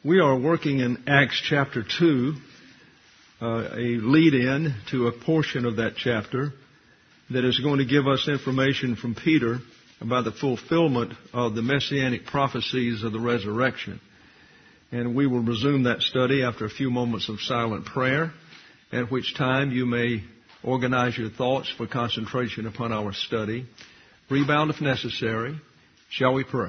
We are working in Acts chapter 2, a lead-in to a portion of that chapter that is going to give us information from Peter about the fulfillment of the messianic prophecies of the resurrection. And we will resume that study after a few moments of silent prayer, at which time you may organize your thoughts for concentration upon our study. Rebound if necessary. Shall we pray?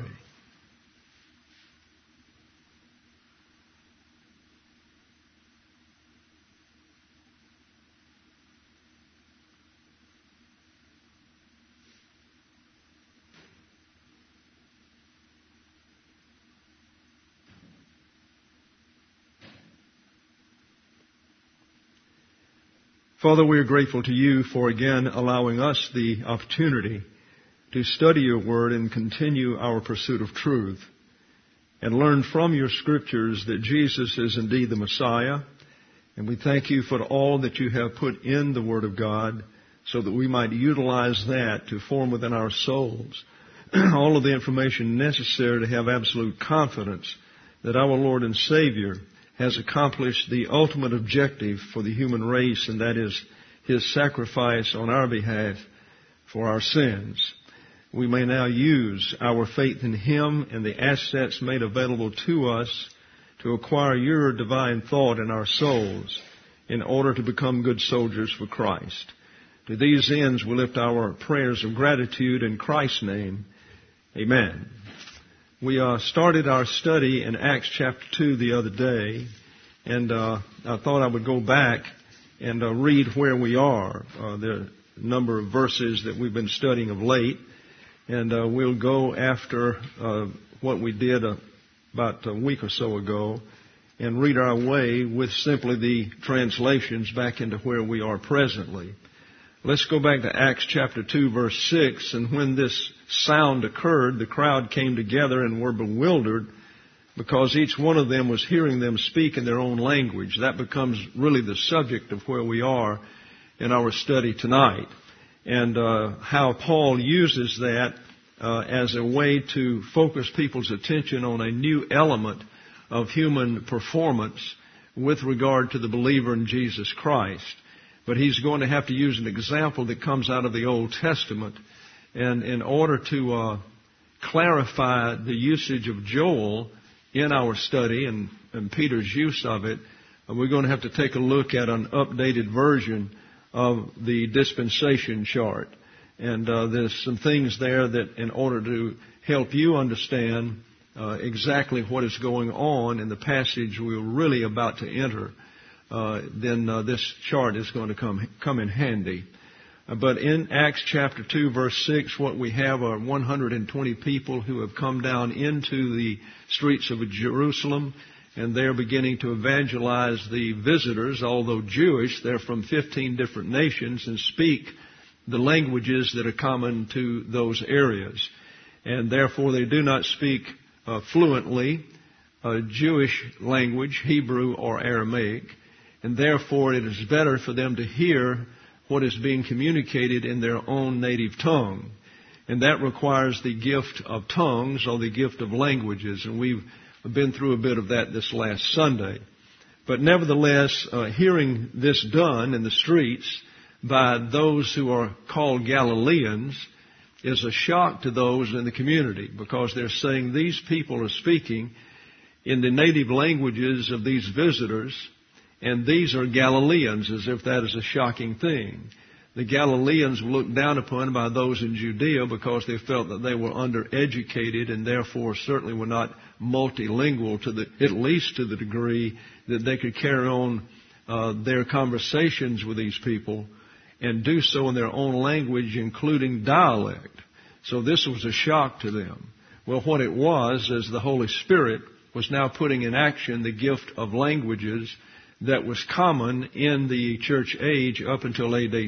Father, we are grateful to you for again allowing us the opportunity to study your word and continue our pursuit of truth and learn from your scriptures that Jesus is indeed the Messiah. And we thank you for all that you have put in the word of God so that we might utilize that to form within our souls all of the information necessary to have absolute confidence that our Lord and Savior has accomplished the ultimate objective for the human race, and that is His sacrifice on our behalf for our sins. We may now use our faith in Him and the assets made available to us to acquire your divine thought in our souls in order to become good soldiers for Christ. To these ends we lift our prayers of gratitude in Christ's name. Amen. We started our study in Acts chapter 2 the other day, and I thought I would go back and read where we are. There are a number of verses that we've been studying of late, and we'll go after what we did about a week or so ago and read our way with simply the translations back into where we are presently. Let's go back to Acts chapter 2, verse 6. And when this sound occurred, the crowd came together and were bewildered because each one of them was hearing them speak in their own language. That becomes really the subject of where we are in our study tonight. And how Paul uses that as a way to focus people's attention on a new element of human performance with regard to the believer in Jesus Christ. But he's going to have to use an example that comes out of the Old Testament. And in order to clarify the usage of Joel in our study and Peter's use of it, we're going to have to take a look at an updated version of the dispensation chart. And there's some things there that in order to help you understand exactly what is going on in the passage we're really about to enter, then this chart is going to come in handy. But in Acts chapter 2, verse 6, what we have are 120 people who have come down into the streets of Jerusalem, and they're beginning to evangelize the visitors. Although Jewish, they're from 15 different nations and speak the languages that are common to those areas. And therefore they do not speak fluently Jewish language, Hebrew or Aramaic. And therefore it is better for them to hear what is being communicated in their own native tongue. And that requires the gift of tongues or the gift of languages. And we've been through a bit of that this last Sunday. But nevertheless, hearing this done in the streets by those who are called Galileans is a shock to those in the community, because they're saying these people are speaking in the native languages of these visitors, and these are Galileans, as if that is a shocking thing. The Galileans were looked down upon by those in Judea because they felt that they were undereducated and therefore certainly were not multilingual, at least to the degree that they could carry on their conversations with these people and do so in their own language, including dialect. So this was a shock to them. Well, what it was is the Holy Spirit was now putting in action the gift of languages that was common in the church age up until AD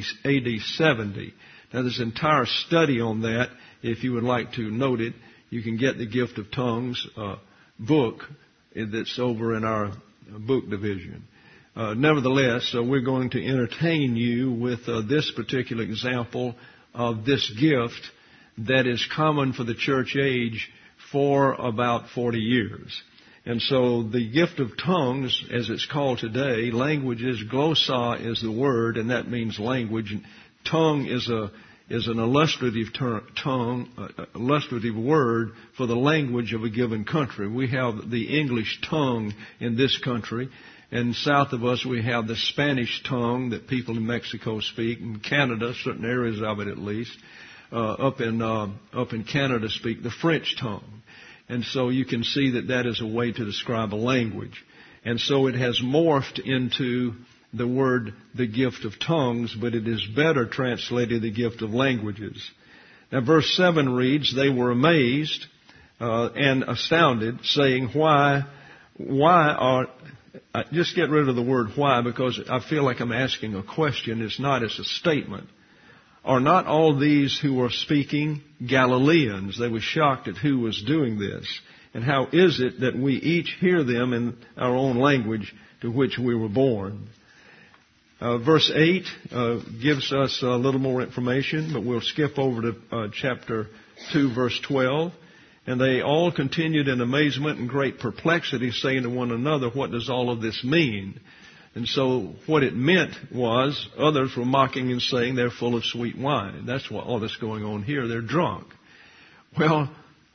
70. Now, there's an entire study on that. If you would like to note it, you can get the Gift of Tongues book that's over in our book division. Nevertheless, we're going to entertain you with this particular example of this gift that is common for the church age for about 40 years. And so the gift of tongues, as it's called today, languages, glossa is the word, and that means language. Tongue is an illustrative illustrative word for the language of a given country. We have the English tongue in this country, and south of us we have the Spanish tongue that people in Mexico speak, in Canada, certain areas of it at least. Up in Canada speak the French tongue. And so you can see that that is a way to describe a language. And so it has morphed into the word, the gift of tongues, but it is better translated, the gift of languages. Now verse 7 reads, they were amazed and astounded, saying, why are... Just get rid of the word why, because I feel like I'm asking a question. It's not, it's a statement. Are not all these who are speaking Galileans? They were shocked at who was doing this. And how is it that we each hear them in our own language to which we were born? Verse 8 gives us a little more information, but we'll skip over to chapter 2, verse 12. And they all continued in amazement and great perplexity, saying to one another, what does all of this mean? And so what it meant was, others were mocking and saying they're full of sweet wine. That's what all that's going on here. They're drunk. Well,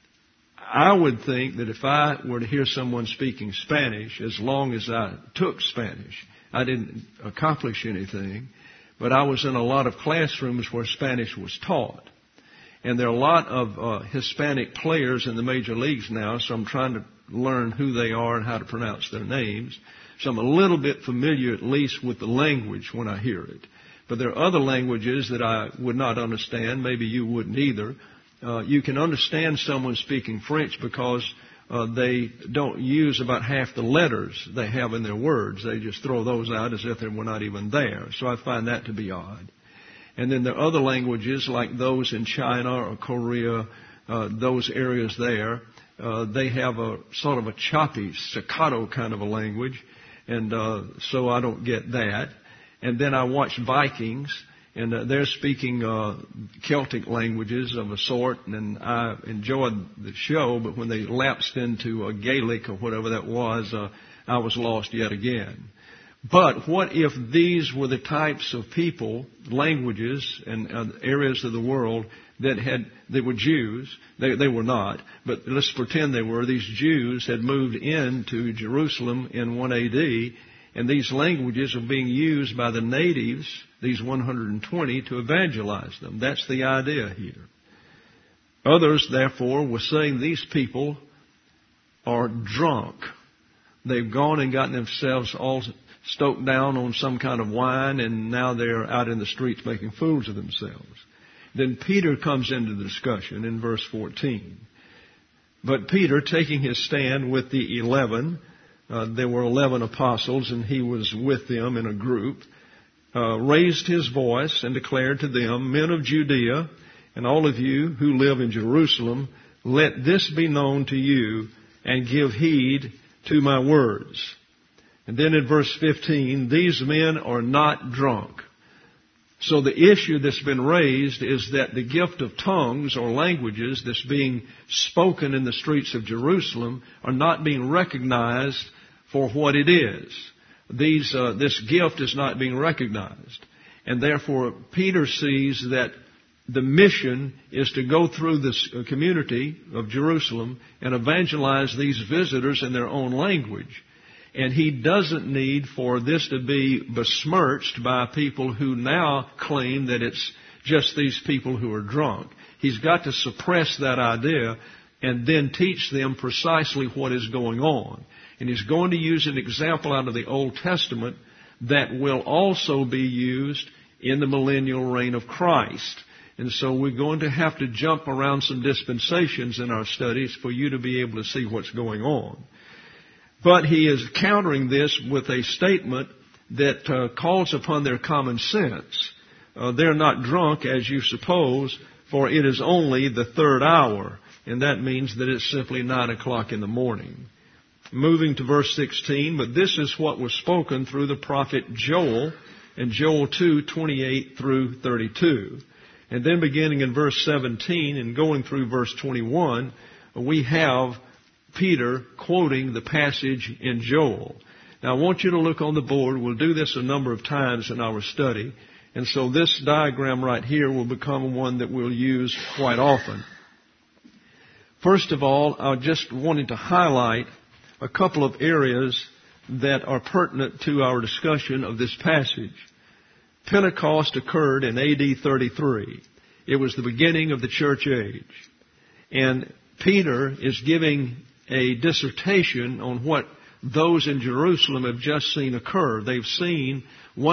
I would think that if I were to hear someone speaking Spanish, as long as I took Spanish, I didn't accomplish anything, but I was in a lot of classrooms where Spanish was taught. And there are a lot of Hispanic players in the major leagues now, so I'm trying to learn who they are and how to pronounce their names. So I'm a little bit familiar, at least, with the language when I hear it. But there are other languages that I would not understand. Maybe you wouldn't either. You can understand someone speaking French because they don't use about half the letters they have in their words. They just throw those out as if they were not even there. So I find that to be odd. And then there are other languages like those in China or Korea, those areas there. They have a sort of a choppy, staccato kind of a language. And so I don't get that. And then I watch Vikings, and they're speaking Celtic languages of a sort, and I enjoyed the show, but when they lapsed into Gaelic or whatever that was, I was lost yet again. But what if these were the types of people, languages, and areas of the world they were Jews? They were not, but let's pretend they were. These Jews had moved into Jerusalem in 1 AD, and these languages are being used by the natives, these 120, to evangelize them. That's the idea here. Others, therefore, were saying these people are drunk. They've gone and gotten themselves all stoked down on some kind of wine, and now they're out in the streets making fools of themselves. Then Peter comes into the discussion in verse 14. But Peter, taking his stand with the 11, there were 11 apostles, and he was with them in a group, raised his voice and declared to them, men of Judea, and all of you who live in Jerusalem, let this be known to you, and give heed to my words. And then in verse 15, these men are not drunk. So the issue that's been raised is that the gift of tongues or languages that's being spoken in the streets of Jerusalem are not being recognized for what it is. This gift is not being recognized. And therefore, Peter sees that the mission is to go through this community of Jerusalem and evangelize these visitors in their own language. And he doesn't need for this to be besmirched by people who now claim that it's just these people who are drunk. He's got to suppress that idea and then teach them precisely what is going on. And he's going to use an example out of the Old Testament that will also be used in the millennial reign of Christ. And so we're going to have to jump around some dispensations in our studies for you to be able to see what's going on. But he is countering this with a statement that calls upon their common sense. They're not drunk, as you suppose, for it is only the third hour. And that means that it's simply 9 o'clock in the morning. Moving to verse 16, but this is what was spoken through the prophet Joel, in Joel 2:28 through 32. And then beginning in verse 17 and going through verse 21, we have Peter quoting the passage in Joel. Now I want you to look on the board. We'll do this a number of times in our study. And so this diagram right here will become one that we'll use quite often. First of all, I just wanted to highlight a couple of areas that are pertinent to our discussion of this passage. Pentecost occurred in AD 33. It was the beginning of the church age. And Peter is giving a dissertation on what those in Jerusalem have just seen occur. They've seen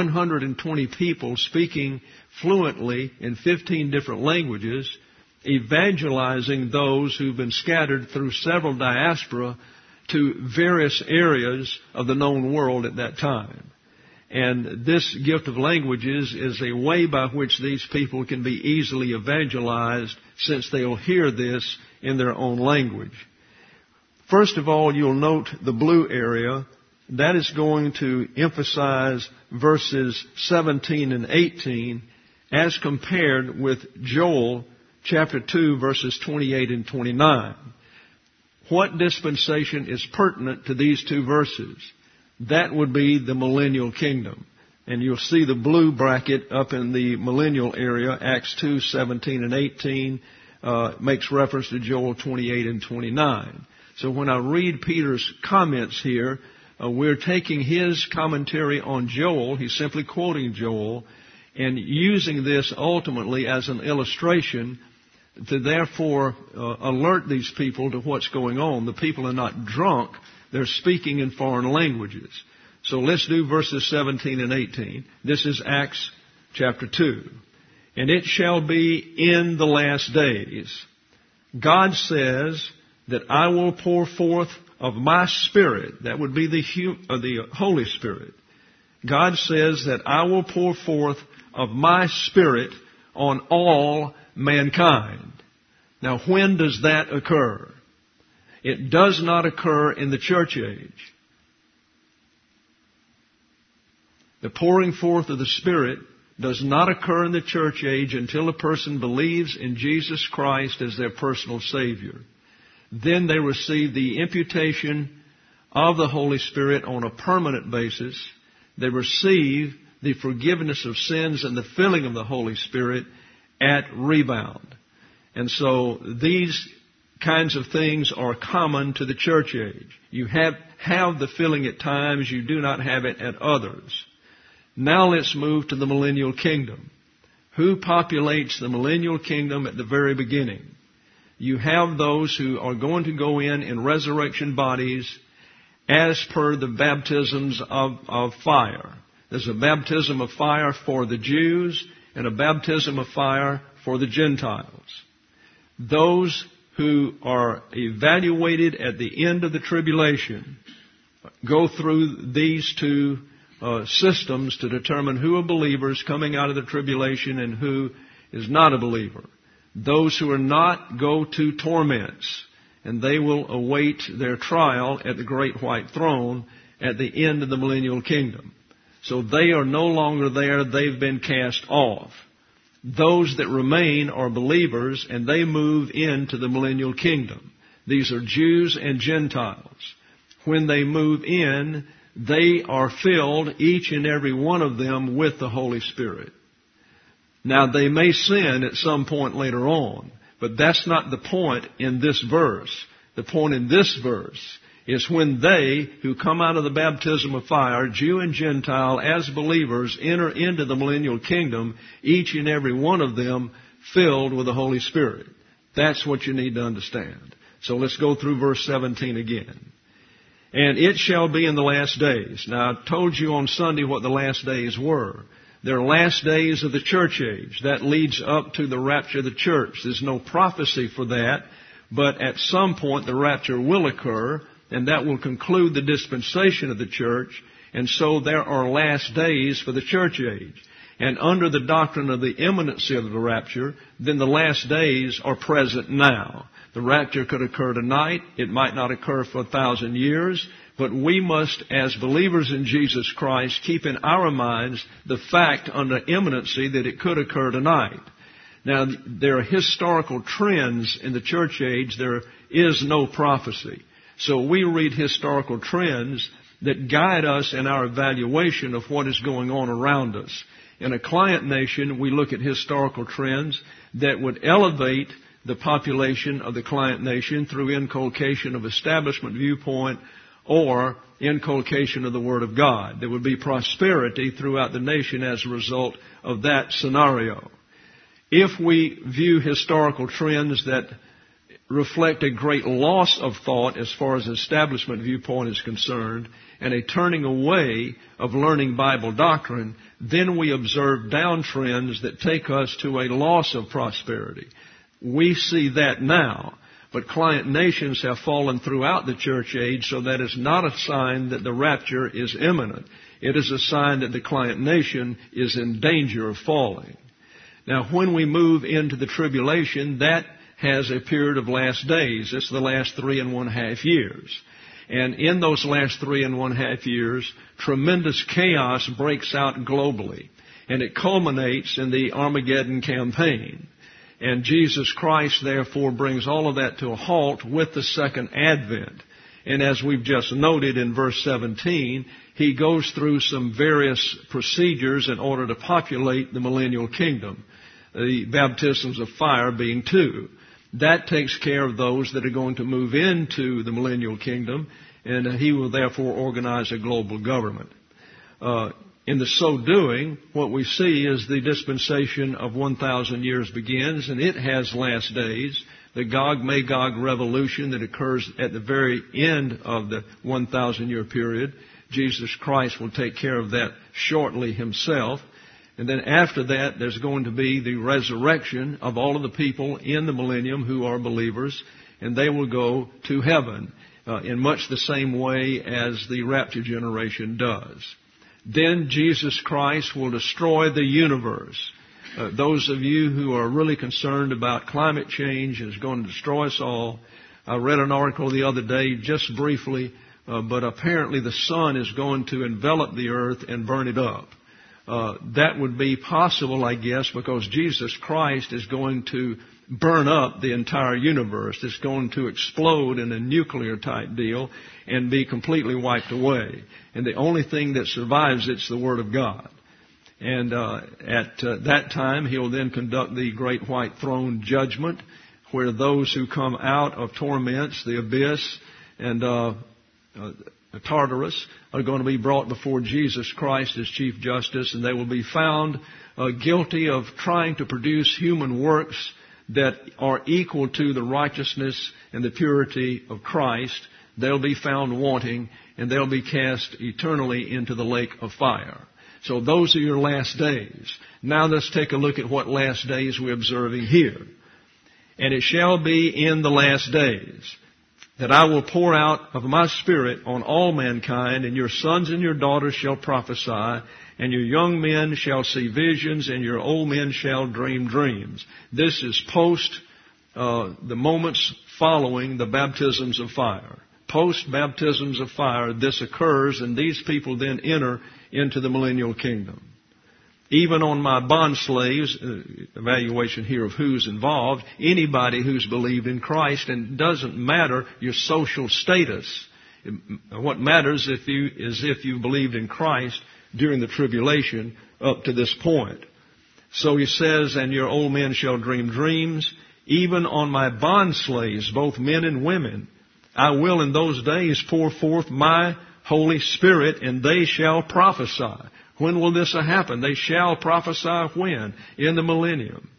120 people speaking fluently in 15 different languages, evangelizing those who've been scattered through several diaspora to various areas of the known world at that time. And this gift of languages is a way by which these people can be easily evangelized, since they'll hear this in their own language. First of all, you'll note the blue area. That is going to emphasize verses 17 and 18 as compared with Joel chapter 2, verses 28 and 29. What dispensation is pertinent to these two verses? That would be the millennial kingdom. And you'll see the blue bracket up in the millennial area, Acts 2, 17 and 18, makes reference to Joel 28 and 29. So when I read Peter's comments here, we're taking his commentary on Joel. He's simply quoting Joel and using this ultimately as an illustration to therefore alert these people to what's going on. The people are not drunk. They're speaking in foreign languages. So let's do verses 17 and 18. This is Acts chapter 2. And it shall be in the last days, God says, that I will pour forth of my Spirit. That would be the Holy Spirit. God says that I will pour forth of my Spirit on all mankind. Now, when does that occur? It does not occur in the church age. The pouring forth of the Spirit does not occur in the church age until a person believes in Jesus Christ as their personal Savior. Then they receive the imputation of the Holy Spirit on a permanent basis. They receive the forgiveness of sins and the filling of the Holy Spirit at rebound. And so these kinds of things are common to the church age. You have the filling at times, you do not have it at others. Now let's move to the millennial kingdom. Who populates the millennial kingdom at the very beginning? You have those who are going to go in resurrection bodies as per the baptisms of fire. There's a baptism of fire for the Jews and a baptism of fire for the Gentiles. Those who are evaluated at the end of the tribulation go through these two systems to determine who are believers coming out of the tribulation and who is not a believer. Those who are not go to torments, and they will await their trial at the great white throne at the end of the millennial kingdom. So they are no longer there. They've been cast off. Those that remain are believers, and they move into the millennial kingdom. These are Jews and Gentiles. When they move in, they are filled, each and every one of them, with the Holy Spirit. Now, they may sin at some point later on, but that's not the point in this verse. The point in this verse is when they who come out of the baptism of fire, Jew and Gentile, as believers, enter into the millennial kingdom, each and every one of them filled with the Holy Spirit. That's what you need to understand. So let's go through verse 17 again. And it shall be in the last days. Now, I told you on Sunday what the last days were. They're last days of the church age. That leads up to the rapture of the church. There's no prophecy for that, but at some point the rapture will occur, and that will conclude the dispensation of the church. And so there are last days for the church age. And under the doctrine of the imminency of the rapture, then the last days are present now. The rapture could occur tonight. It might not occur for 1,000 years. But we must, as believers in Jesus Christ, keep in our minds the fact under imminency that it could occur tonight. Now, there are historical trends in the church age. There is no prophecy. So we read historical trends that guide us in our evaluation of what is going on around us. In a client nation, we look at historical trends that would elevate the population of the client nation through inculcation of establishment viewpoint or inculcation of the Word of God. There would be prosperity throughout the nation as a result of that scenario. If we view historical trends that reflect a great loss of thought as far as establishment viewpoint is concerned, and a turning away of learning Bible doctrine, then we observe downtrends that take us to a loss of prosperity. We see that now, but client nations have fallen throughout the church age, so that is not a sign that the rapture is imminent. It is a sign that the client nation is in danger of falling. Now, when we move into the tribulation, that has a period of last days. It's the last 3.5 years. And in those last 3.5 years, tremendous chaos breaks out globally. And it culminates in the Armageddon campaign. And Jesus Christ, therefore, brings all of that to a halt with the second advent. And as we've just noted in verse 17, He goes through some various procedures in order to populate the millennial kingdom. The baptisms of fire being 2. That takes care of those that are going to move into the millennial kingdom, and He will therefore organize a global government. In the so doing, what we see is the dispensation of 1,000 years begins, and it has last days. The Gog-Magog revolution that occurs at the very end of the 1,000-year period. Jesus Christ will take care of that shortly Himself. And then after that, there's going to be the resurrection of all of the people in the millennium who are believers, and they will go to heaven in much the same way as the rapture generation does. Then Jesus Christ will destroy the universe. Those of you who are really concerned about climate change is going to destroy us all. I read an article the other day, just briefly, but apparently the sun is going to envelop the earth and burn it up. That would be possible, I guess, because Jesus Christ is going to burn up the entire universe. It's going to explode in a nuclear type deal and be completely wiped away. And the only thing that survives it's the Word of God. And at that time, He'll then conduct the great white throne judgment, where those who come out of torments, the abyss, and Tartarus are going to be brought before Jesus Christ as Chief Justice, and they will be found guilty of trying to produce human works that are equal to the righteousness and the purity of Christ. They'll be found wanting, and they'll be cast eternally into the lake of fire. So those are your last days. Now let's take a look at what last days we're observing here. And it shall be in the last days that I will pour out of my Spirit on all mankind, and your sons and your daughters shall prophesy, and your young men shall see visions, and your old men shall dream dreams. This is post the moments following the baptisms of fire. Post baptisms of fire, this occurs, and these people then enter into the millennial kingdom. Even on my bond slaves, evaluation here of who's involved, anybody who's believed in Christ, and it doesn't matter your social status. What matters is if you believed in Christ during the tribulation up to this point. So He says, and your old men shall dream dreams, even on my bond slaves, both men and women. I will in those days pour forth my Holy Spirit, and they shall prophesy. When will this happen? They shall prophesy when? In the millennium.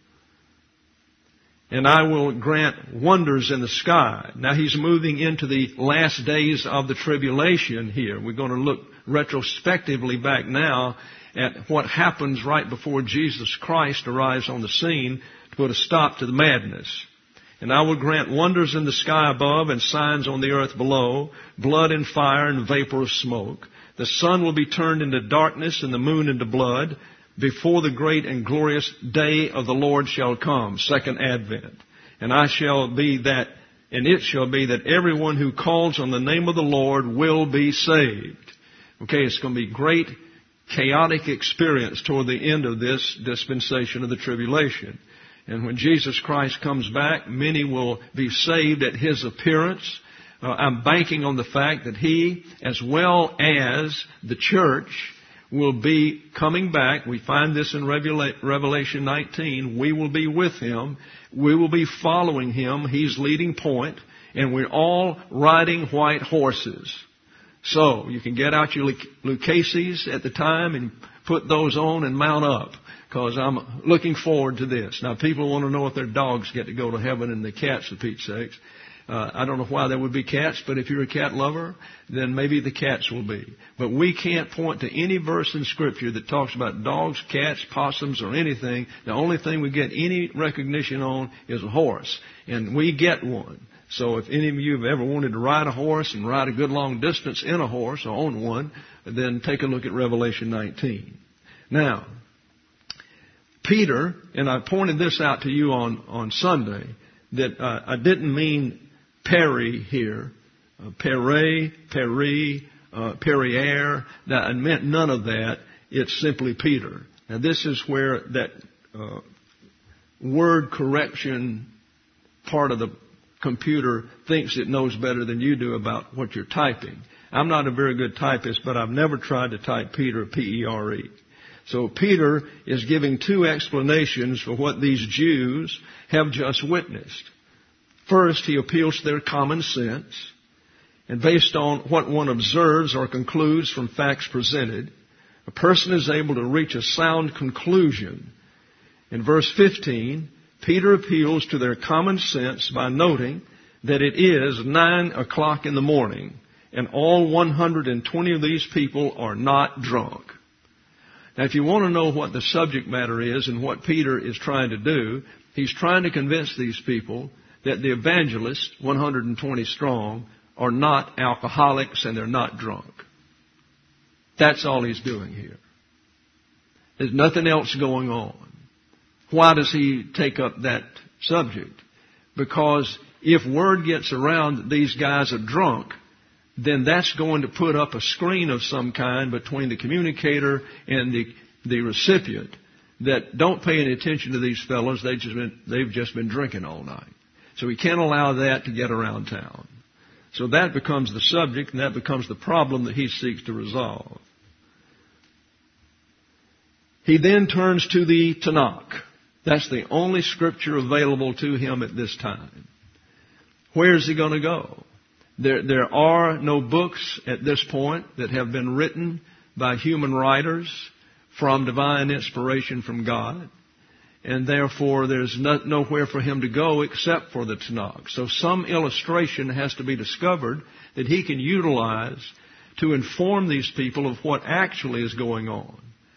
And I will grant wonders in the sky. Now He's moving into the last days of the tribulation here. We're going to look retrospectively back now at what happens right before Jesus Christ arrives on the scene to put a stop to the madness. And I will grant wonders in the sky above and signs on the earth below, blood and fire and vapor of smoke. The sun will be turned into darkness and the moon into blood before the great and glorious day of the Lord shall come, second advent. And it shall be that everyone who calls on the name of the Lord will be saved. Okay, it's going to be great chaotic experience toward the end of this dispensation of the tribulation. And when Jesus Christ comes back, many will be saved at His appearance. I'm banking on the fact that he, as well as the church, will be coming back. We find this in Revelation 19. We will be with him. We will be following him. He's leading point. And we're all riding white horses. So you can get out your Luccheses at the time and put those on and mount up, because I'm looking forward to this. Now, people want to know if their dogs get to go to heaven and the cats, for Pete's sakes. I don't know why there would be cats, but if you're a cat lover, then maybe the cats will be. But we can't point to any verse in Scripture that talks about dogs, cats, possums, or anything. The only thing we get any recognition on is a horse, and we get one. So if any of you have ever wanted to ride a horse and ride a good long distance in a horse or own one, then take a look at Revelation 19. Now, Peter, and I pointed this out to you on Sunday, that I didn't mean Peri here, Perriere. That I meant none of that. It's simply Peter. Now this is where that word correction part of the computer thinks it knows better than you do about what you're typing. I'm not a very good typist, but I've never tried to type Peter, P-E-R-E. So Peter is giving two explanations for what these Jews have just witnessed. First, he appeals to their common sense, and based on what one observes or concludes from facts presented, a person is able to reach a sound conclusion. In verse 15, Peter appeals to their common sense by noting that it is 9 o'clock in the morning, and all 120 of these people are not drunk. Now, if you want to know what the subject matter is and what Peter is trying to do, he's trying to convince these people that the evangelists, 120 strong, are not alcoholics and they're not drunk. That's all he's doing here. There's nothing else going on. Why does he take up that subject? Because if word gets around that these guys are drunk, then that's going to put up a screen of some kind between the communicator and the recipient that don't pay any attention to these fellows. They've just been drinking all night. So we can't allow that to get around town. So that becomes the subject, and that becomes the problem that he seeks to resolve. He then turns to the Tanakh. That's the only scripture available to him at this time. Where is he going to go? There are no books at this point that have been written by human writers from divine inspiration from God. And therefore there's nowhere for him to go except for the Tanakh. So some illustration has to be discovered that he can utilize to inform these people of what actually is going on.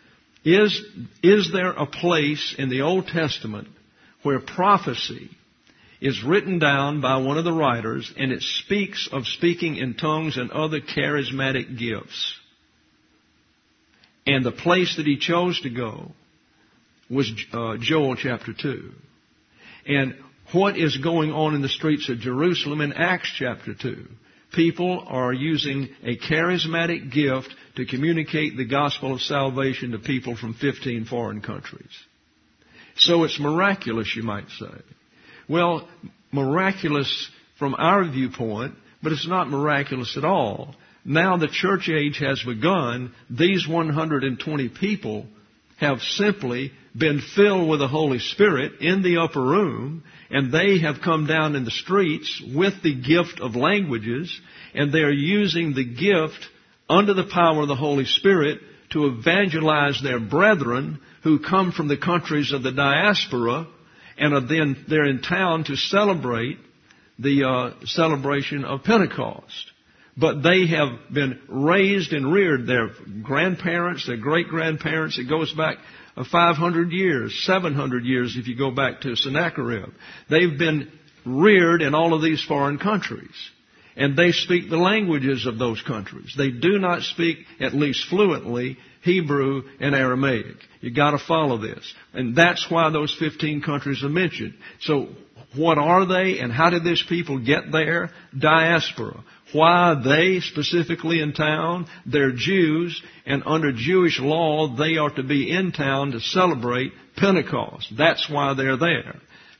Is there a place in the Old Testament where prophecy is written down by one of the writers and it speaks of speaking in tongues and other charismatic gifts? And the place that he chose to go was Joel chapter 2. And what is going on in the streets of Jerusalem in Acts chapter 2? People are using a charismatic gift to communicate the gospel of salvation to people from 15 foreign countries. So it's miraculous, you might say. Well, miraculous from our viewpoint, but it's not miraculous at all. Now the church age has begun. These 120 people have simply been filled with the Holy Spirit in the upper room, and they have come down in the streets with the gift of languages, and they are using the gift under the power of the Holy Spirit to evangelize their brethren who come from the countries of the diaspora, and they're in town to celebrate the celebration of Pentecost. But they have been raised and reared. Their grandparents, their great-grandparents, it goes back 500 years, 700 years if you go back to Sennacherib. They've been reared in all of these foreign countries. And they speak the languages of those countries. They do not speak, at least fluently, Hebrew and Aramaic. You've got to follow this. And that's why those 15 countries are mentioned. So what are they and how did these people get there? Diaspora. Why are they specifically in town? They're Jews, and under Jewish law, they are to be in town to celebrate Pentecost. That's why they're there.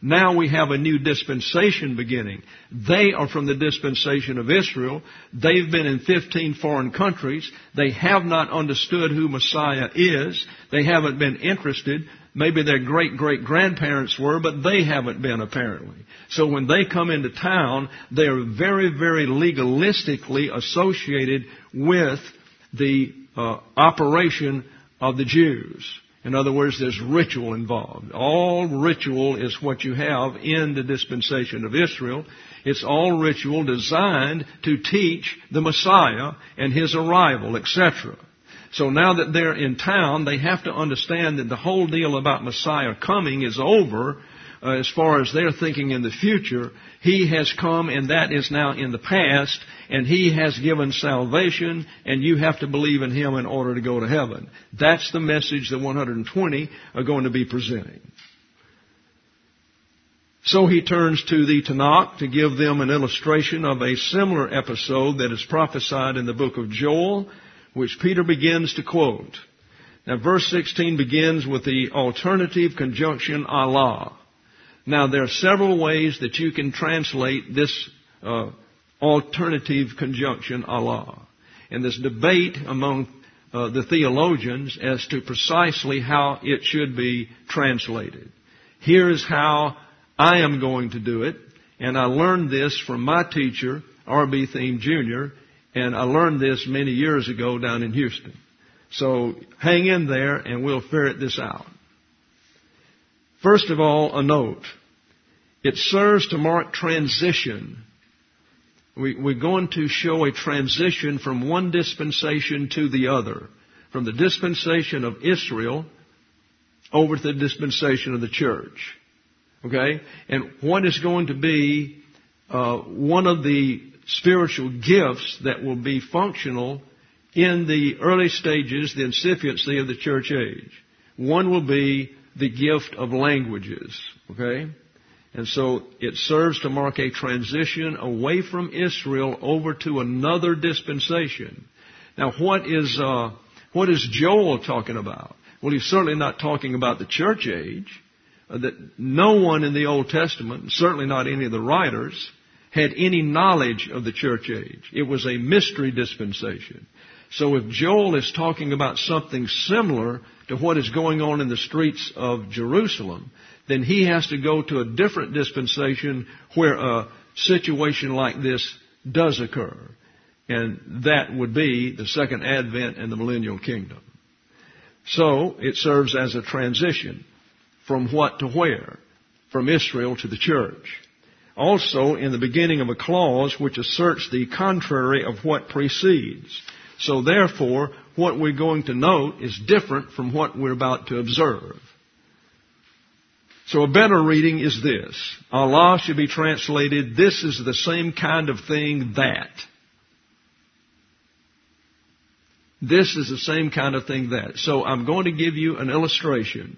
Now we have a new dispensation beginning. They are from the dispensation of Israel. They've been in 15 foreign countries. They have not understood who Messiah is. They haven't been interested. Maybe their great-great-grandparents were, but they haven't been apparently. So when they come into town, they are very, very legalistically associated with the operation of the Jews. In other words, there's ritual involved. All ritual is what you have in the dispensation of Israel. It's all ritual designed to teach the Messiah and His arrival, etc. So now that they're in town, they have to understand that the whole deal about Messiah coming is over as far as they're thinking in the future. He has come, and that is now in the past, and He has given salvation, and you have to believe in Him in order to go to heaven. That's the message the 120 are going to be presenting. So he turns to the Tanakh to give them an illustration of a similar episode that is prophesied in the book of Joel, which Peter begins to quote. Now, verse 16 begins with the alternative conjunction Allah. Now, there are several ways that you can translate this alternative conjunction Allah. And there's debate among the theologians as to precisely how it should be translated. Here is how I am going to do it, and I learned this from my teacher, R.B. Thiem Jr., and I learned this many years ago down in Houston. So hang in there and we'll ferret this out. First of all, a note. It serves to mark transition. We're going to show a transition from one dispensation to the other. From the dispensation of Israel over to the dispensation of the church. Okay? And what is going to be one of the spiritual gifts that will be functional in the early stages, the incipiency of the church age. One will be the gift of languages. Okay? And so it serves to mark a transition away from Israel over to another dispensation. Now, what is Joel talking about? Well, he's certainly not talking about the church age. That no one in the Old Testament, certainly not any of the writers, had any knowledge of the church age. It was a mystery dispensation. So if Joel is talking about something similar to what is going on in the streets of Jerusalem, then he has to go to a different dispensation where a situation like this does occur. And that would be the second advent and the millennial kingdom. So it serves as a transition from what to where? From Israel to the church. Also in the beginning of a clause which asserts the contrary of what precedes. So therefore, what we're going to note is different from what we're about to observe. So a better reading is this. Allah should be translated, this is the same kind of thing that. This is the same kind of thing that. So I'm going to give you an illustration.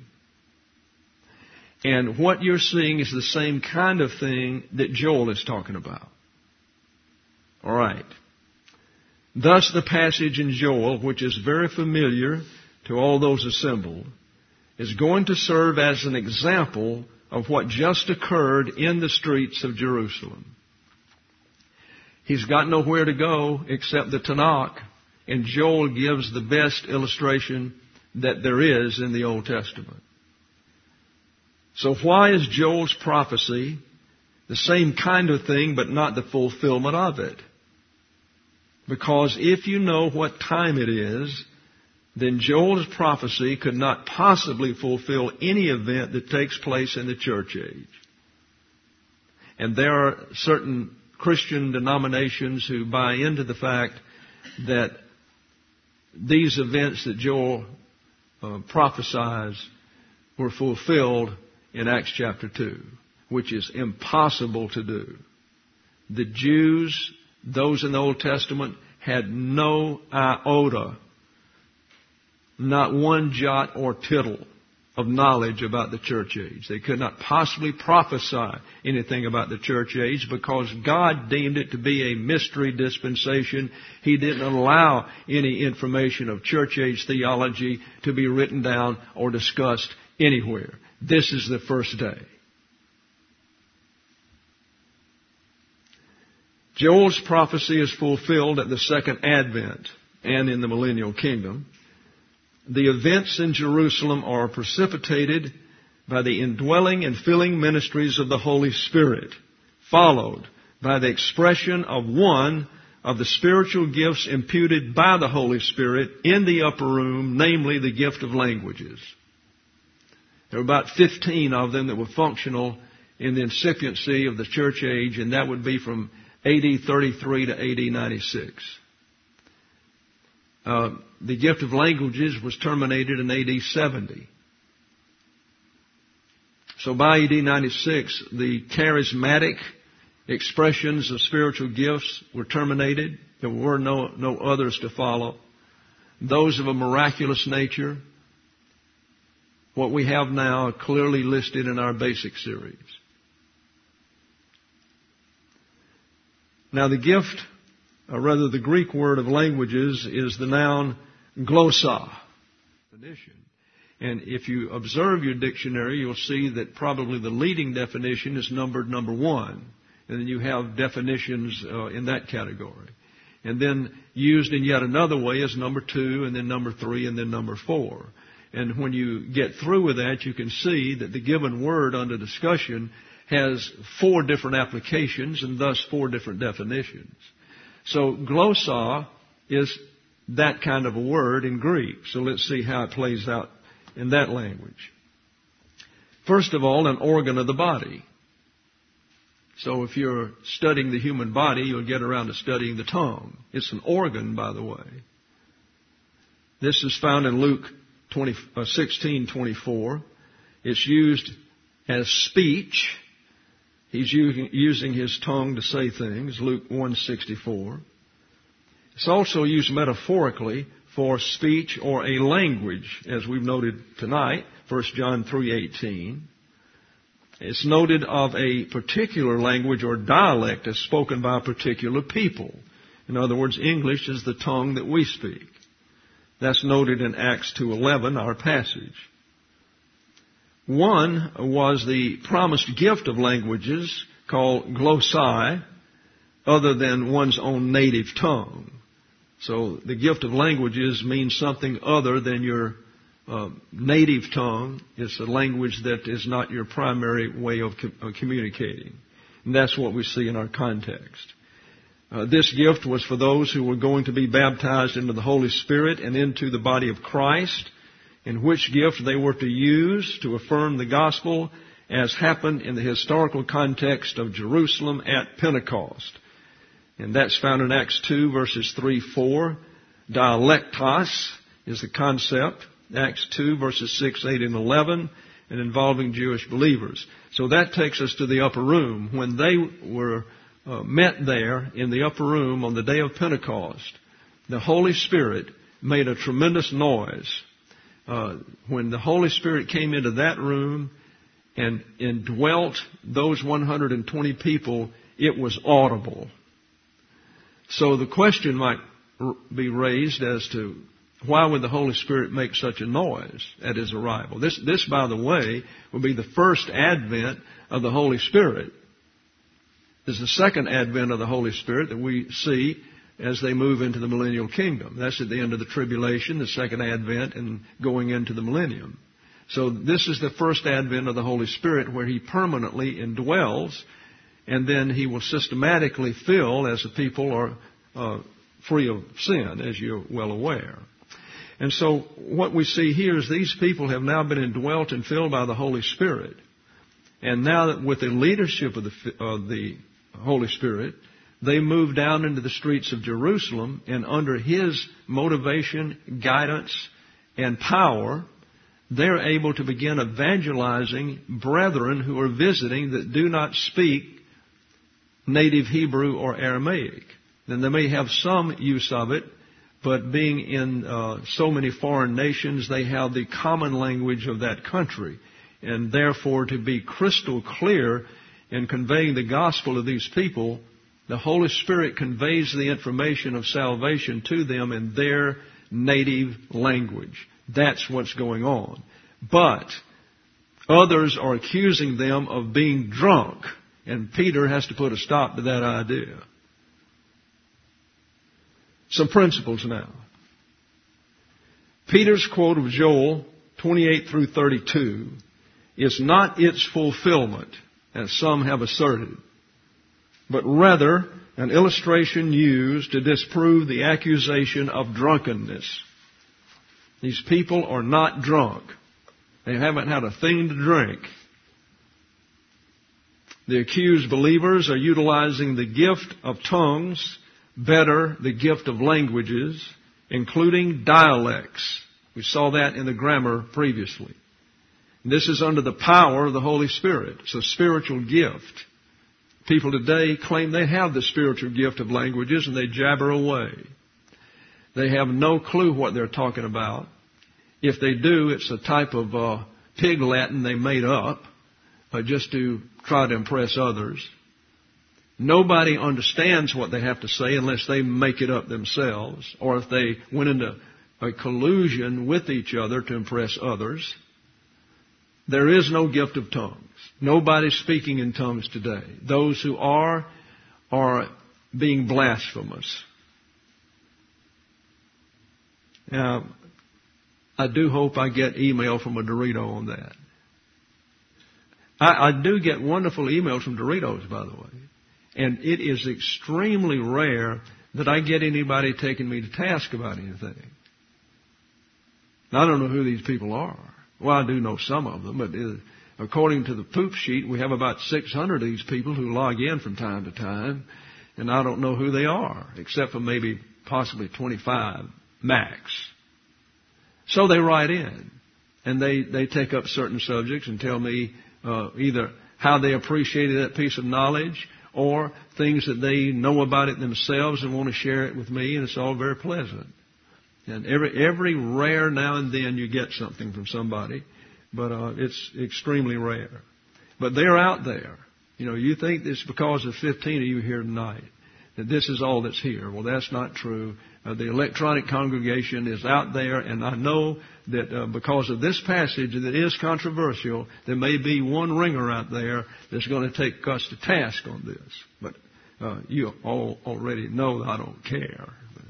And what you're seeing is the same kind of thing that Joel is talking about. All right. Thus the passage in Joel, which is very familiar to all those assembled, is going to serve as an example of what just occurred in the streets of Jerusalem. He's got nowhere to go except the Tanakh, and Joel gives the best illustration that there is in the Old Testament. So why is Joel's prophecy the same kind of thing but not the fulfillment of it? Because if you know what time it is, then Joel's prophecy could not possibly fulfill any event that takes place in the church age. And there are certain Christian denominations who buy into the fact that these events that Joel prophesies were fulfilled in Acts chapter 2, which is impossible to do. The Jews, those in the Old Testament, had no iota, not one jot or tittle of knowledge about the church age. They could not possibly prophesy anything about the church age because God deemed it to be a mystery dispensation. He didn't allow any information of church age theology to be written down or discussed anywhere. This is the first day. Joel's prophecy is fulfilled at the second advent and in the millennial kingdom. The events in Jerusalem are precipitated by the indwelling and filling ministries of the Holy Spirit, followed by the expression of one of the spiritual gifts imputed by the Holy Spirit in the upper room, namely the gift of languages. There were about 15 of them that were functional in the incipiency of the church age, and that would be from AD 33 to AD 96. The gift of languages was terminated in AD 70. So by AD 96, the charismatic expressions of spiritual gifts were terminated. There were no others to follow. Those of a miraculous nature, what we have now, are clearly listed in our basic series. Now the gift, or rather the Greek word of languages, is the noun glossa. And if you observe your dictionary, you'll see that probably the leading definition is numbered number 1. And then you have definitions in that category. And then used in yet another way is number 2, and then number 3, and then number 4. And when you get through with that, you can see that the given word under discussion has 4 different applications and thus 4 different definitions. So glossa is that kind of a word in Greek. So let's see how it plays out in that language. First of all, an organ of the body. So if you're studying the human body, you'll get around to studying the tongue. It's an organ, by the way. This is found in Luke 16:24. It's used as speech. He's using his tongue to say things, Luke 1:64. It's also used metaphorically for speech or a language, as we've noted tonight, 1 John 3:18. It's noted of a particular language or dialect as spoken by a particular people. In other words, English is the tongue that we speak. That's noted in Acts 2:11, our passage. One was the promised gift of languages called glossai, other than one's own native tongue. So the gift of languages means something other than your native tongue. It's a language that is not your primary way of communicating. And that's what we see in our context. This gift was for those who were going to be baptized into the Holy Spirit and into the body of Christ, in which gift they were to use to affirm the gospel as happened in the historical context of Jerusalem at Pentecost. And that's found in Acts 2, verses 3-4. Dialectos is the concept. Acts 2, verses 6, 8, and 11, and involving Jewish believers. So that takes us to the upper room. When they were met there in the upper room on the day of Pentecost, the Holy Spirit made a tremendous noise. When the Holy Spirit came into that room and indwelt those 120 people, it was audible. So the question might be raised as to why would the Holy Spirit make such a noise at His arrival? This, by the way, will be the first advent of the Holy Spirit. This is the second advent of the Holy Spirit that we see as they move into the millennial kingdom. That's at the end of the tribulation, the second advent, and going into the millennium. So this is the first advent of the Holy Spirit where He permanently indwells, and then He will systematically fill as the people are free of sin, as you're well aware. And so what we see here is these people have now been indwelt and filled by the Holy Spirit. And now that with the leadership of the Holy Spirit, they move down into the streets of Jerusalem, and under His motivation, guidance, and power, they're able to begin evangelizing brethren who are visiting that do not speak native Hebrew or Aramaic. Then they may have some use of it, but being in so many foreign nations, they have the common language of that country. And therefore, to be crystal clear in conveying the gospel of these people, the Holy Spirit conveys the information of salvation to them in their native language. That's what's going on. But others are accusing them of being drunk, and Peter has to put a stop to that idea. Some principles now. Peter's quote of Joel 28 through 32 is not its fulfillment, as some have asserted, but rather an illustration used to disprove the accusation of drunkenness. These people are not drunk. They haven't had a thing to drink. The accused believers are utilizing the gift of tongues, better the gift of languages, including dialects. We saw that in the grammar previously. This is under the power of the Holy Spirit. It's a spiritual gift. People today claim they have the spiritual gift of languages and they jabber away. They have no clue what they're talking about. If they do, it's a type of pig Latin they made up just to try to impress others. Nobody understands what they have to say unless they make it up themselves or if they went into a collusion with each other to impress others. There is no gift of tongues. Nobody's speaking in tongues today. Those who are being blasphemous. Now, I do hope I get email from a Dorito on that. I do get wonderful emails from Doritos, by the way. And it is extremely rare that I get anybody taking me to task about anything. Now, I don't know who these people are. Well, I do know some of them, but according to the poop sheet, we have about 600 of these people who log in from time to time, and I don't know who they are, except for maybe possibly 25 max. So they write in, and they take up certain subjects and tell me either how they appreciated that piece of knowledge or things that they know about it themselves and want to share it with me, and it's all very pleasant. And every rare now and then you get something from somebody, but it's extremely rare. But they're out there. You know, you think it's because of 15 of you here tonight that this is all that's here. Well, that's not true. The electronic congregation is out there, and I know that because of this passage that is controversial, there may be one ringer out there that's going to take us to task on this. But you all already know that I don't care.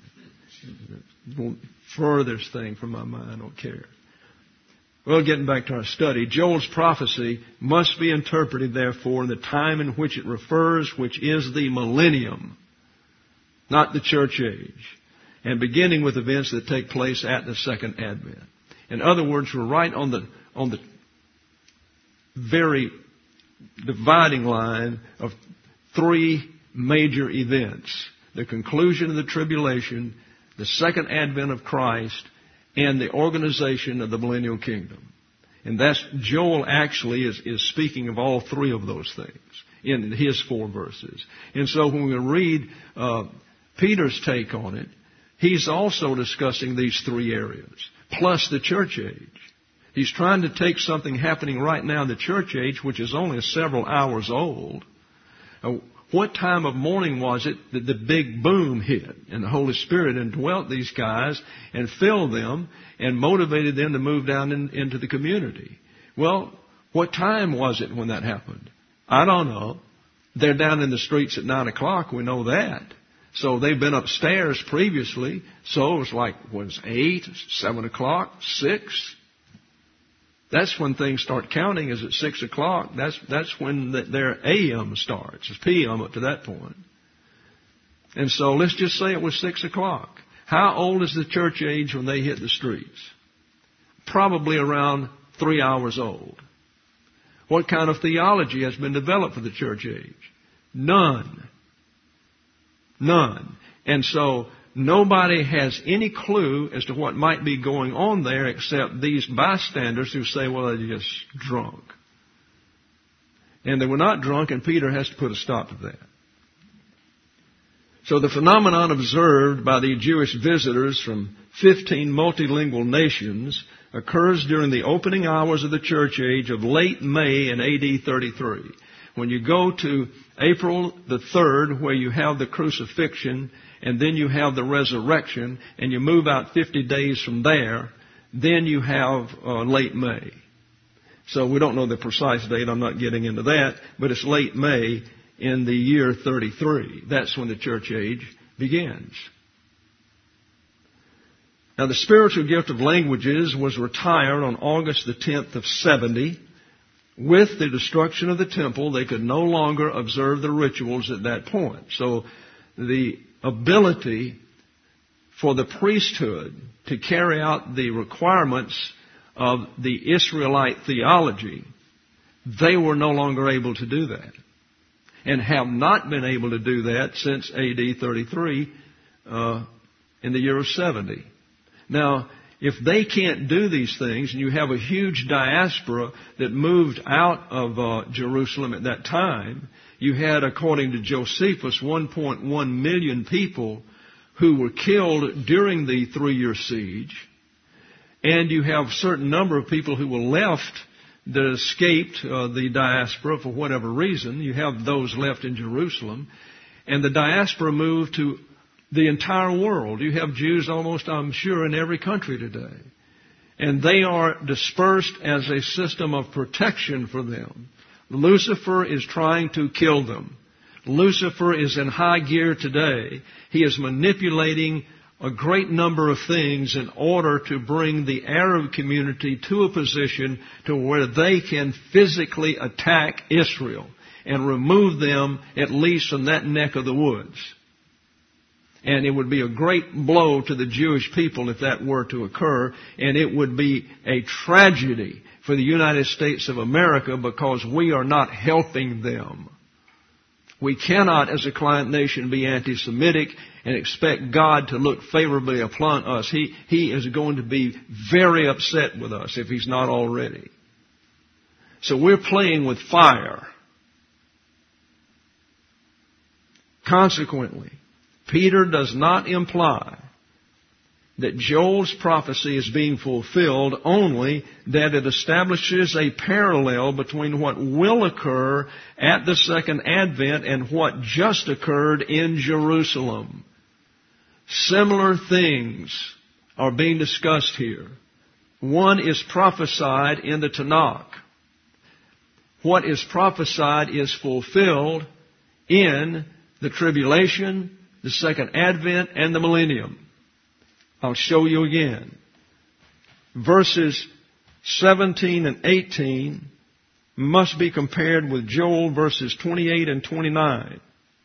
Furthest thing from my mind, I don't care. Well, getting back to our study, Joel's prophecy must be interpreted, therefore, in the time in which it refers, which is the millennium, not the church age, and beginning with events that take place at the second advent. In other words, we're right on the very dividing line of three major events: the conclusion of the tribulation, the second advent of Christ, and the organization of the millennial kingdom. And that's, Joel actually is speaking of all three of those things in his 4 verses. And so when we read Peter's take on it, he's also discussing these 3 areas, plus the church age. He's trying to take something happening right now in the church age, which is only several hours old. What time of morning was it that the big boom hit and the Holy Spirit indwelt these guys and filled them and motivated them to move down into the community? Well, what time was it when that happened? I don't know. They're down in the streets at 9 o'clock. We know that. So they've been upstairs previously. So it was like, was 8, 7 o'clock, 6? That's when things start counting, is at 6 o'clock. That's when their AM starts. It's PM up to that point. And so let's just say it was 6 o'clock. How old is the church age when they hit the streets? Probably around 3 hours old. What kind of theology has been developed for the church age? None. And so nobody has any clue as to what might be going on there except these bystanders who say, well, they're just drunk. And they were not drunk, and Peter has to put a stop to that. So the phenomenon observed by the Jewish visitors from 15 multilingual nations occurs during the opening hours of the church age of late May in AD 33. When you go to April the 3rd, where you have the crucifixion, and then you have the resurrection, and you move out 50 days from there, then you have late May. So we don't know the precise date. I'm not getting into that, but it's late May in the year 33. That's when the church age begins. Now, the spiritual gift of languages was retired on August the 10th of 70. With the destruction of the temple, they could no longer observe the rituals at that point. So the ability for the priesthood to carry out the requirements of the Israelite theology, they were no longer able to do that, and have not been able to do that since AD 33 in the year of 70. Now, if they can't do these things, and you have a huge diaspora that moved out of Jerusalem at that time, you had, according to Josephus, 1.1 million people who were killed during the 3-year siege, and you have a certain number of people who were left that escaped the diaspora for whatever reason. You have those left in Jerusalem, and the diaspora moved to the entire world. You have Jews almost, I'm sure, in every country today. And they are dispersed as a system of protection for them. Lucifer is trying to kill them. Lucifer is in high gear today. He is manipulating a great number of things in order to bring the Arab community to a position to where they can physically attack Israel and remove them at least from that neck of the woods. And it would be a great blow to the Jewish people if that were to occur. And it would be a tragedy for the United States of America because we are not helping them. We cannot, as a client nation, be anti-Semitic and expect God to look favorably upon us. He is going to be very upset with us if He's not already. So we're playing with fire. Consequently, Peter does not imply that Joel's prophecy is being fulfilled, only that it establishes a parallel between what will occur at the second advent and what just occurred in Jerusalem. Similar things are being discussed here. One is prophesied in the Tanakh. What is prophesied is fulfilled in the tribulation, the second advent, and the millennium. I'll show you again. Verses 17 and 18 must be compared with Joel verses 28 and 29.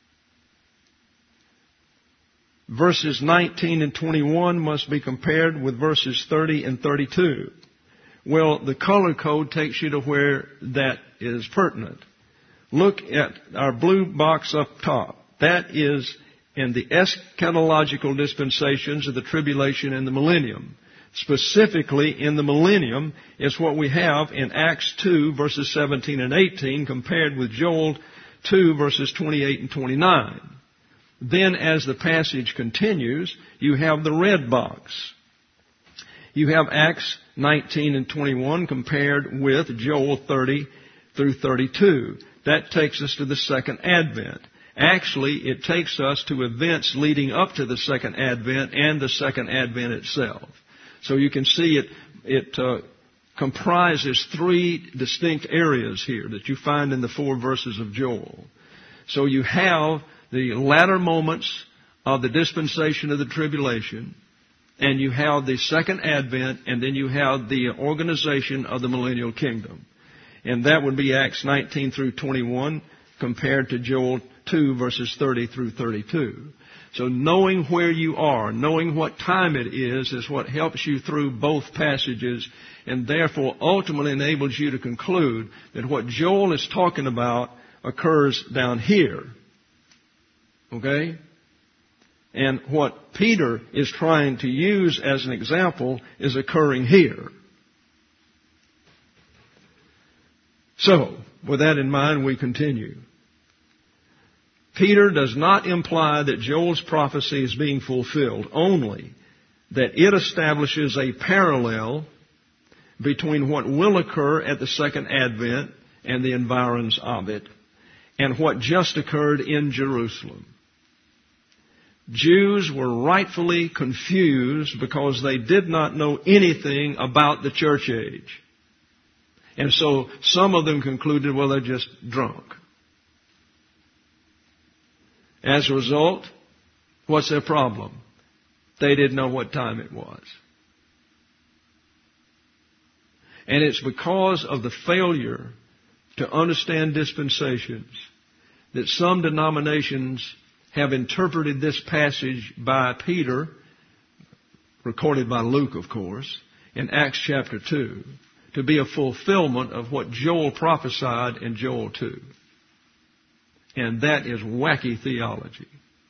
Verses 19 and 21 must be compared with verses 30 and 32. Well, the color code takes you to where that is pertinent. Look at our blue box up top. That is in the eschatological dispensations of the tribulation and the millennium. Specifically in the millennium is what we have in Acts 2 verses 17 and 18 compared with Joel 2 verses 28 and 29. Then as the passage continues, you have the red box. You have Acts 19 and 21 compared with Joel 30 through 32. That takes us to the second advent. Actually, it takes us to events leading up to the second advent and the second advent itself. So you can see it comprises three distinct areas here that you find in the 4 verses of Joel. So you have the latter moments of the dispensation of the tribulation, and you have the second advent, and then you have the organization of the millennial kingdom. And that would be Acts 19 through 21 compared to Joel 2 verses 30 through 32. So knowing where you are, knowing what time it is what helps you through both passages, and therefore ultimately enables you to conclude that what Joel is talking about occurs down here. Okay? And what Peter is trying to use as an example is occurring here. So, with that in mind, we continue. Peter does not imply that Joel's prophecy is being fulfilled, only that it establishes a parallel between what will occur at the second advent and the environs of it, and what just occurred in Jerusalem. Jews were rightfully confused because they did not know anything about the church age. And so some of them concluded, well, they're just drunk. As a result, what's their problem? They didn't know what time it was. And it's because of the failure to understand dispensations that some denominations have interpreted this passage by Peter, recorded by Luke, of course, in Acts chapter 2, to be a fulfillment of what Joel prophesied in Joel 2. And that is wacky theology.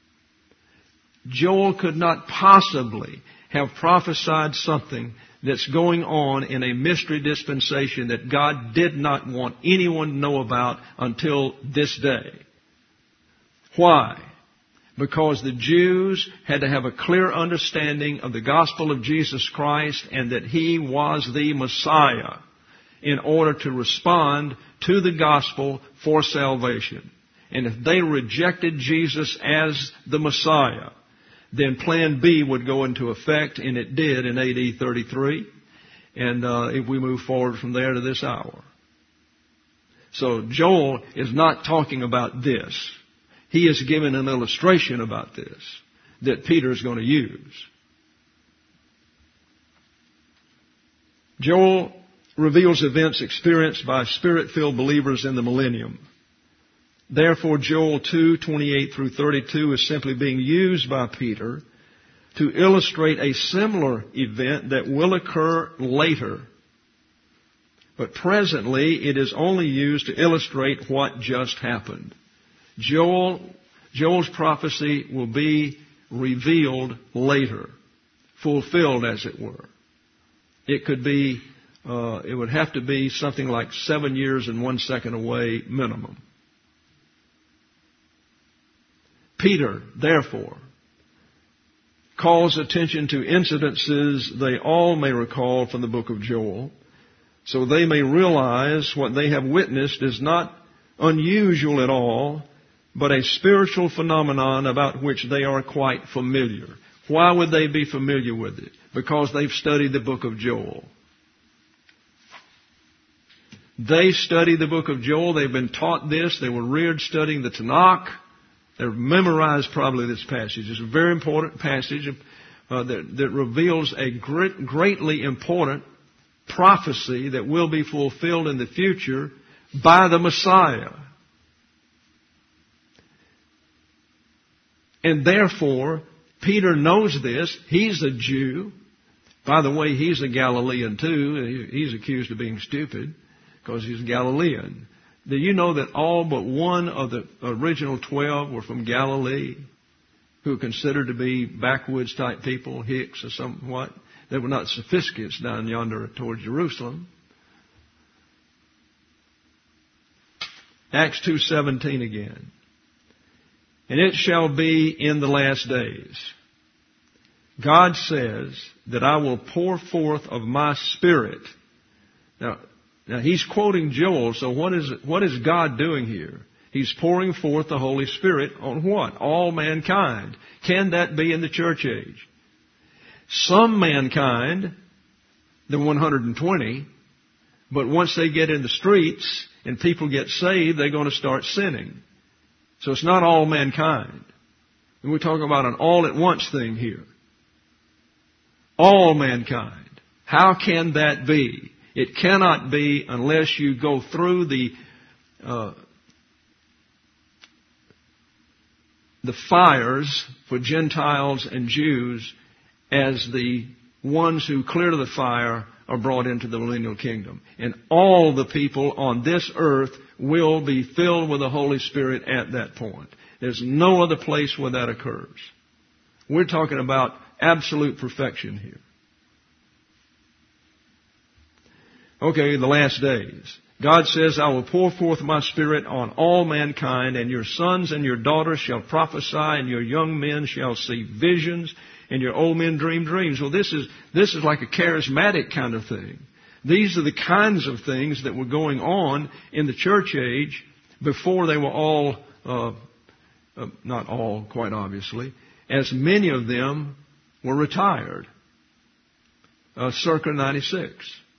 Joel could not possibly have prophesied something that's going on in a mystery dispensation that God did not want anyone to know about until this day. Why? Because the Jews had to have a clear understanding of the gospel of Jesus Christ and that He was the Messiah in order to respond to the gospel for salvation. And if they rejected Jesus as the Messiah, then Plan B would go into effect, and it did in AD 33. And if we move forward from there to this hour. So Joel is not talking about this. He is giving an illustration about this that Peter is going to use. Joel reveals events experienced by Spirit-filled believers in the millennium. Therefore, Joel 2:28 through 32 is simply being used by Peter to illustrate a similar event that will occur later. But presently, it is only used to illustrate what just happened. Joel's prophecy will be revealed later, fulfilled as it were. It would have to be something like 7 years and 1 second away minimum. Peter, therefore, calls attention to incidences they all may recall from the book of Joel, so they may realize what they have witnessed is not unusual at all, but a spiritual phenomenon about which they are quite familiar. Why would they be familiar with it? Because they've studied the book of Joel. They studied the book of Joel. They've been taught this. They were reared studying the Tanakh. They've memorized probably this passage. It's a very important passage that reveals a greatly important prophecy that will be fulfilled in the future by the Messiah. And therefore, Peter knows this. He's a Jew. By the way, he's a Galilean too. He's accused of being stupid because he's a Galilean. Do you know that all but one of the original 12 were from Galilee, who are considered to be backwoods type people, hicks or somewhat? They were not sophisticates down yonder towards Jerusalem. Acts 2:17 again. And it shall be in the last days. God says that I will pour forth of my Spirit. Now he's quoting Joel, so what is God doing here? He's pouring forth the Holy Spirit on what? All mankind. Can that be in the church age? Some mankind, the 120, but once they get in the streets and people get saved, they're going to start sinning. So it's not all mankind. And we're talking about an all-at-once thing here. All mankind. How can that be? It cannot be unless you go through the fires for Gentiles and Jews as the ones who clear the fire are brought into the millennial kingdom. And all the people on this earth will be filled with the Holy Spirit at that point. There's no other place where that occurs. We're talking about absolute perfection here. Okay, the last days. God says, I will pour forth my Spirit on all mankind, and your sons and your daughters shall prophesy, and your young men shall see visions, and your old men dream dreams. Well, this is like a charismatic kind of thing. These are the kinds of things that were going on in the church age before they were all, not all, quite obviously, as many of them were retired, circa 96.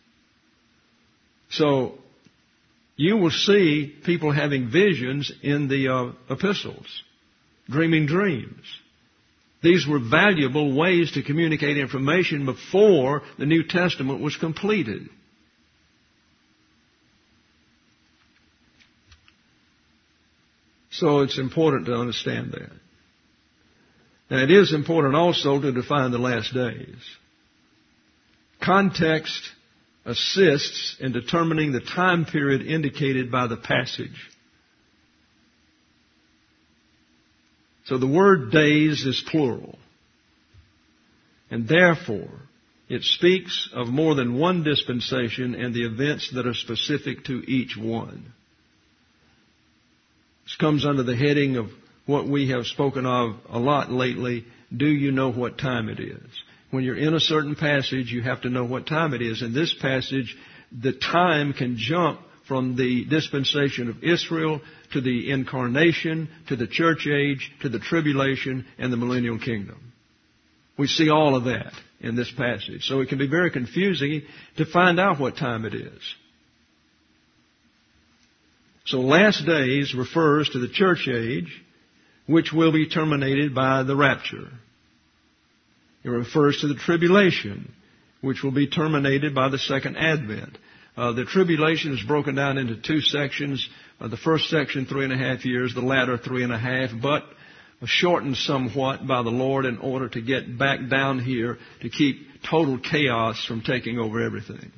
So, you will see people having visions in the epistles, dreaming dreams. These were valuable ways to communicate information before the New Testament was completed. So it's important to understand that. And it is important also to define the last days. Context assists in determining the time period indicated by the passage. So the word days is plural. And therefore, it speaks of more than one dispensation and the events that are specific to each one. This comes under the heading of what we have spoken of a lot lately. Do you know what time it is? When you're in a certain passage, you have to know what time it is. In this passage, the time can jump from the dispensation of Israel to the incarnation, to the church age, to the tribulation, and the millennial kingdom. We see all of that in this passage. So it can be very confusing to find out what time it is. So last days refers to the church age, which will be terminated by the rapture. It refers to the tribulation, which will be terminated by the second advent. The tribulation is broken down into two sections. The first section, 3.5 years, the latter 3.5, but shortened somewhat by the Lord in order to get back down here to keep total chaos from taking over everything.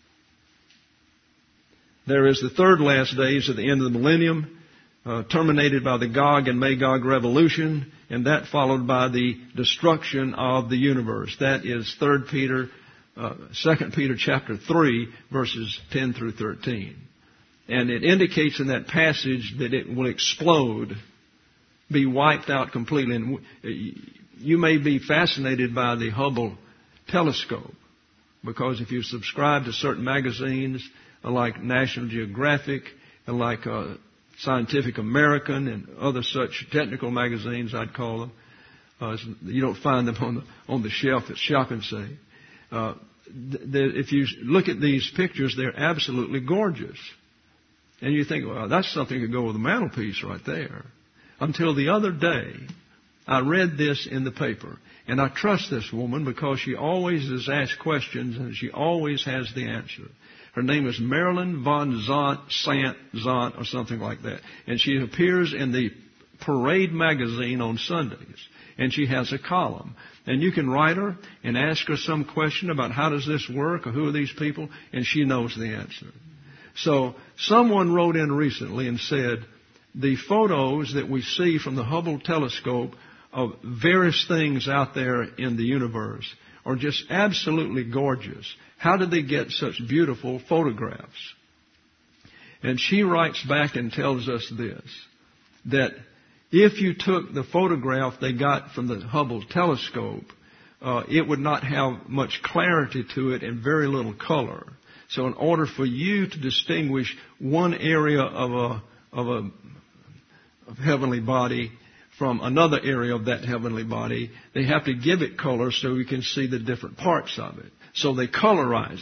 There is the third last days at the end of the millennium, terminated by the Gog and Magog revolution, and that followed by the destruction of the universe. That is 2 Peter chapter 3, verses 10 through 13. And it indicates in that passage that it will explode, be wiped out completely. And you may be fascinated by the Hubble telescope, because if you subscribe to certain magazines like National Geographic and like Scientific American and other such technical magazines, I'd call them. You don't find them on the shelf at Shop and Save. If you look at these pictures, they're absolutely gorgeous. And you think, well, that's something to go with the mantelpiece right there. Until the other day, I read this in the paper. And I trust this woman because she always is asked questions and she always has the answer. Her name is Marilyn von Zant or something like that. And she appears in the Parade magazine on Sundays. And she has a column. And you can write her and ask her some question about how does this work or who are these people, and she knows the answer. So someone wrote in recently and said, the photos that we see from the Hubble telescope of various things out there in the universe are just absolutely gorgeous. How did they get such beautiful photographs? And she writes back and tells us this, that if you took the photograph they got from the Hubble telescope, it would not have much clarity to it and very little color. So in order for you to distinguish one area of a heavenly body from another area of that heavenly body, they have to give it color so you can see the different parts of it. So they colorize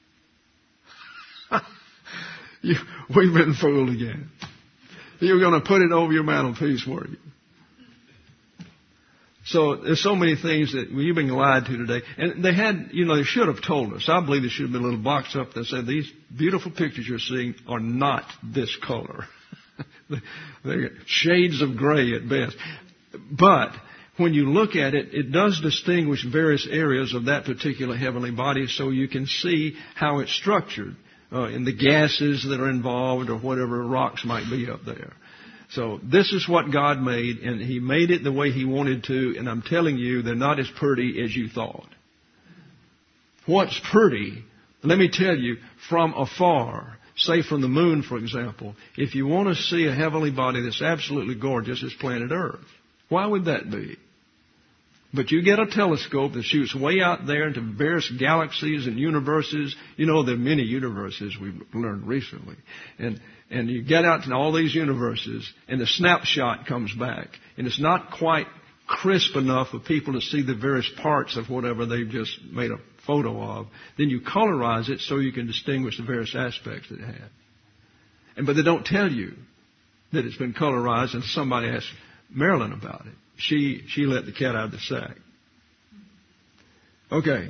it. We've been fooled again. You were going to put it over your mantelpiece, weren't you? So there's so many things that you've been lied to today. And they had, they should have told us. I believe there should have been a little box up that said, these beautiful pictures you're seeing are not this color. They're shades of gray at best. But when you look at it, it does distinguish various areas of that particular heavenly body so you can see how it's structured in the gases that are involved or whatever rocks might be up there. So this is what God made, and He made it the way He wanted to, and I'm telling you, they're not as pretty as you thought. What's pretty, let me tell you, from afar, say from the moon, for example, if you want to see a heavenly body that's absolutely gorgeous, it's planet Earth. Why would that be? But you get a telescope that shoots way out there into various galaxies and universes. You know, there are many universes we've learned recently. And you get out to all these universes, and the snapshot comes back. And it's not quite crisp enough for people to see the various parts of whatever they've just made a photo of. Then you colorize it so you can distinguish the various aspects that it had. But they don't tell you that it's been colorized, and somebody asks Marilyn about it. she let the cat out of the sack. Okay.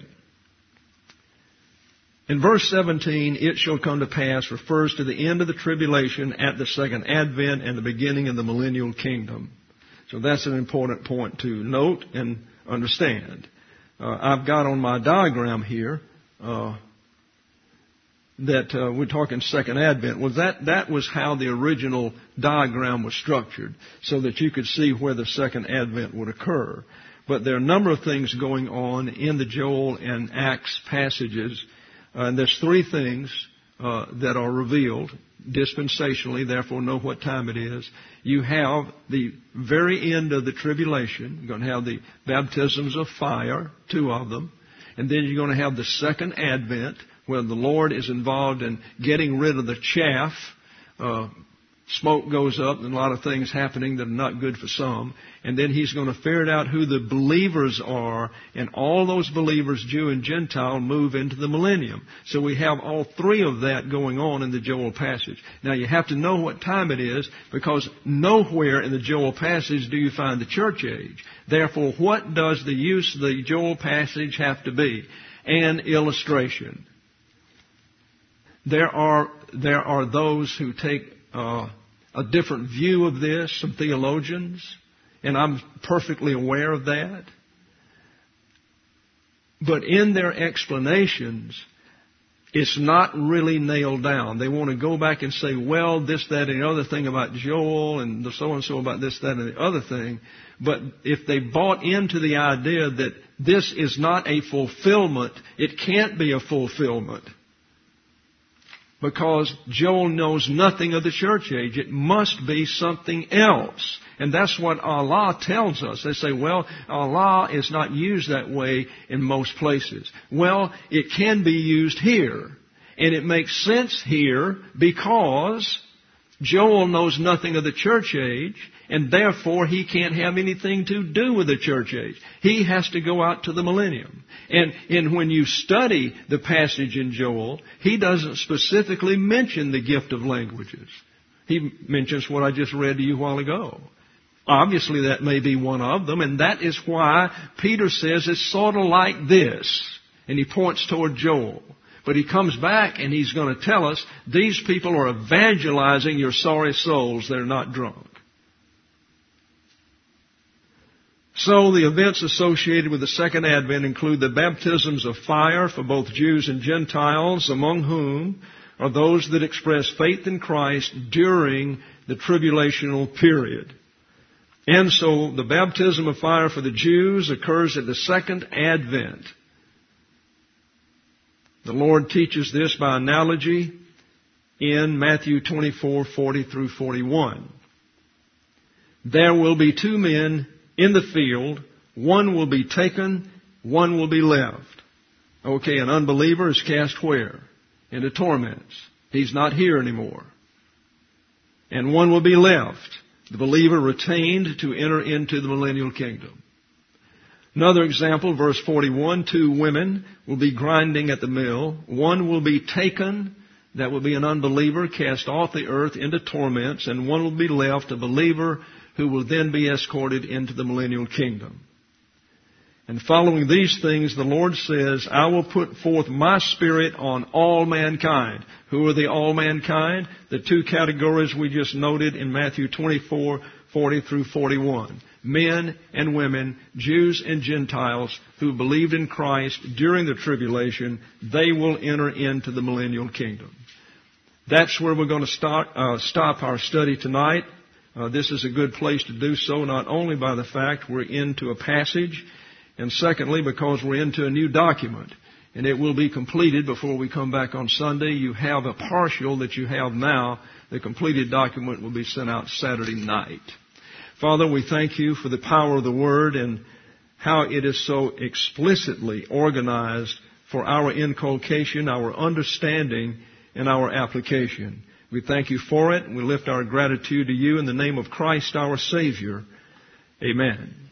In verse 17, it shall come to pass refers to the end of the tribulation at the second advent and the beginning of the millennial kingdom. So that's an important point to note and understand. I've got on my diagram here that we're talking second advent. Well, that was how the original diagram was structured, so that you could see where the second advent would occur. But there are a number of things going on in the Joel and Acts passages. And there's three things that are revealed dispensationally, therefore know what time it is. You have the very end of the tribulation. You're going to have the baptisms of fire, 2 of them. And then you're going to have the second advent, where the Lord is involved in getting rid of the chaff. Smoke goes up and a lot of things happening that are not good for some. And then He's going to ferret out who the believers are, and all those believers, Jew and Gentile, move into the millennium. So we have all three of that going on in the Joel passage. Now you have to know what time it is, because nowhere in the Joel passage do you find the church age. Therefore, what does the use of the Joel passage have to be? An illustration. There are those who take a different view of this, some theologians, and I'm perfectly aware of that. But in their explanations, it's not really nailed down. They want to go back and say, well, this, that, and the other thing about Joel, and the so-and-so about this, that, and the other thing. But if they bought into the idea that this is not a fulfillment, it can't be a fulfillment. Because Joel knows nothing of the church age. It must be something else. And that's what Allah tells us. They say, well, Allah is not used that way in most places. Well, it can be used here. And it makes sense here because Joel knows nothing of the church age, and therefore he can't have anything to do with the church age. He has to go out to the millennium. And when you study the passage in Joel, he doesn't specifically mention the gift of languages. He mentions what I just read to you a while ago. Obviously that may be one of them, and that is why Peter says it's sort of like this. And he points toward Joel. But he comes back and he's going to tell us these people are evangelizing your sorry souls. They're not drunk. So the events associated with the second advent include the baptisms of fire for both Jews and Gentiles, among whom are those that express faith in Christ during the tribulational period. And so the baptism of fire for the Jews occurs at the second advent. The Lord teaches this by analogy in Matthew 24:40 through 41. There will be 2 men in the field. One will be taken, one will be left. Okay, an unbeliever is cast where? Into torments. He's not here anymore. And one will be left. The believer retained to enter into the millennial kingdom. Another example, verse 41, 2 women will be grinding at the mill. One will be taken, that will be an unbeliever, cast off the earth into torments, and one will be left, a believer, who will then be escorted into the millennial kingdom. And following these things, the Lord says, I will put forth my Spirit on all mankind. Who are the all mankind? The 2 categories we just noted in Matthew 24:40 through 41. Men and women, Jews and Gentiles who believed in Christ during the tribulation, they will enter into the millennial kingdom. That's where we're going to stop our study tonight. This is a good place to do so, not only by the fact we're into a passage, and secondly, because we're into a new document. And it will be completed before we come back on Sunday. You have a partial that you have now. The completed document will be sent out Saturday night. Father, we thank you for the power of the Word and how it is so explicitly organized for our inculcation, our understanding, and our application. We thank you for it, and we lift our gratitude to you in the name of Christ our Savior. Amen.